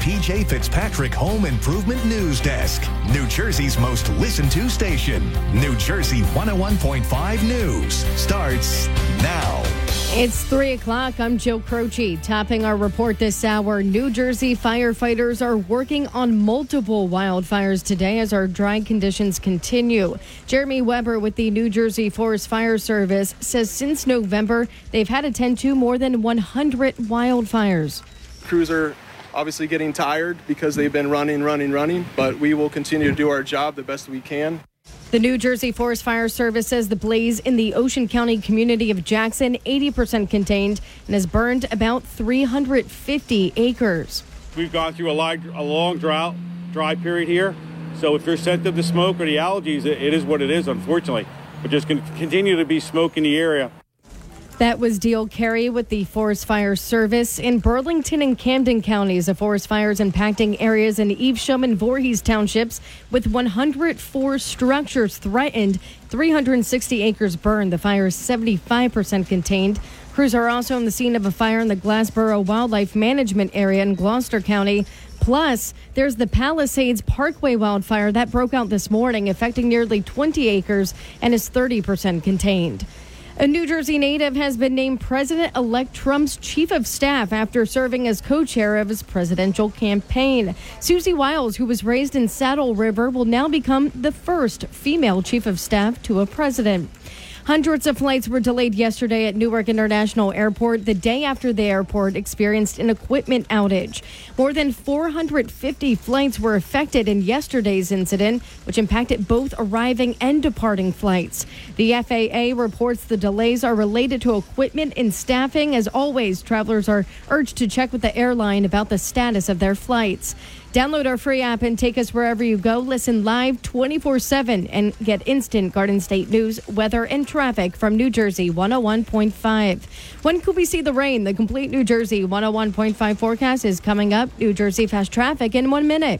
PJ Fitzpatrick Home Improvement News Desk. New Jersey's most listened to station. New Jersey 101.5 News starts now. It's 3 o'clock. I'm Jill Croce. Topping our report this hour, New Jersey firefighters are working on multiple wildfires today as our dry conditions continue. Jeremy Weber with the New Jersey Forest Fire Service says since November, they've had to tend to more than 100 wildfires. Crews are obviously getting tired because they've been running, but we will continue to do our job the best we can. The New Jersey Forest Fire Service says the blaze in the Ocean County community of Jackson, 80% contained, and has burned about 350 acres. We've gone through a long dry period here. So if you're sensitive to smoke or the allergies, it is what it is, unfortunately. But there's going to continue to be smoke in the area. That was Deal Carey with the Forest Fire Service. In Burlington and Camden counties, the forest fires impacting areas in Evesham and Voorhees townships with 104 structures threatened, 360 acres burned. The fire is 75% contained. Crews are also on the scene of a fire in the Glassboro Wildlife Management area in Gloucester County. Plus, there's the Palisades Parkway wildfire that broke out this morning, affecting nearly 20 acres and is 30% contained. A New Jersey native has been named President-elect Trump's chief of staff after serving as co-chair of his presidential campaign. Susie Wiles, who was raised in Saddle River, will now become the first female chief of staff to a president. Hundreds of flights were delayed yesterday at Newark International Airport the day after the airport experienced an equipment outage. More than 450 flights were affected in yesterday's incident, which impacted both arriving and departing flights. The FAA reports the delays are related to equipment and staffing. As always, travelers are urged to check with the airline about the status of their flights. Download our free app and take us wherever you go. Listen live 24/7 and get instant Garden State news, weather, and traffic from New Jersey 101.5. When could we see the rain? The complete New Jersey 101.5 forecast is coming up. New Jersey Fast Traffic in 1 minute.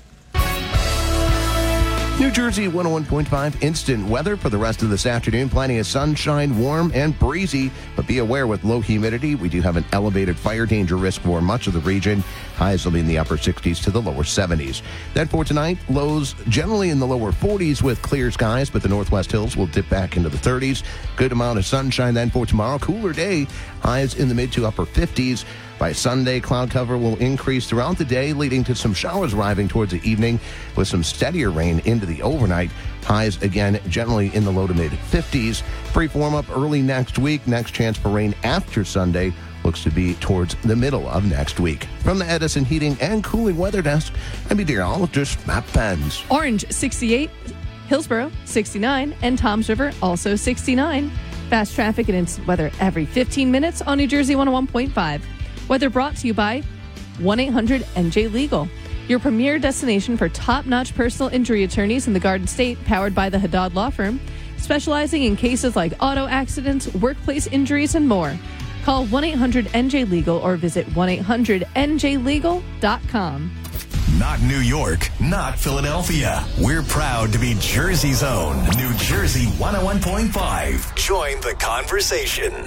New Jersey 101.5 instant weather for the rest of this afternoon. Plenty of sunshine, warm and breezy, but be aware with low humidity, we do have an elevated fire danger risk for much of the region. Highs will be in the upper 60s to the lower 70s. Then for tonight, lows generally in the lower 40s with clear skies, but the Northwest Hills will dip back into the 30s. Good amount of sunshine then for tomorrow. Cooler day, highs in the mid to upper 50s. By Sunday, cloud cover will increase throughout the day, leading to some showers arriving towards the evening with some steadier rain into the overnight. Highs again generally in the low to mid 50s. Brief warm up early next week. Next chance for rain after Sunday looks to be towards the middle of next week. From the Edison Heating and Cooling Weather Desk, I'm meteorologist Matt Pence. Orange 68, Hillsborough 69, and Toms River also 69. Fast traffic and instant weather every 15 minutes on New Jersey 101.5. Weather brought to you by 1-800-NJ-LEGAL, your premier destination for top-notch personal injury attorneys in the Garden State, powered by the Haddad Law Firm, specializing in cases like auto accidents, workplace injuries, and more. Call 1-800-NJ-LEGAL or visit 1-800-NJLegal.com. Not New York, not Philadelphia. We're proud to be Jersey's own New Jersey 101.5. Join the conversation.